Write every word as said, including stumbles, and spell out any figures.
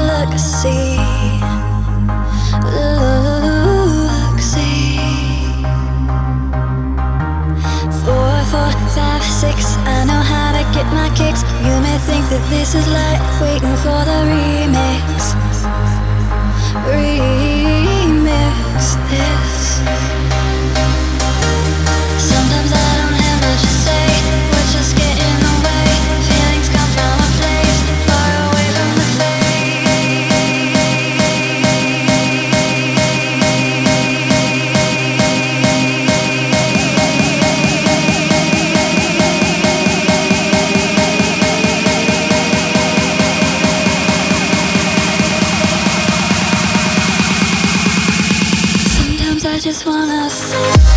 look, see, look, see. Four, four, five, six. I know how to get my kicks. You may think that this is like waiting for the remix. Remix this. Sometimes I don't have much to say. Words just get in the way. Feelings come from a place far away from the Sometimes I just wanna say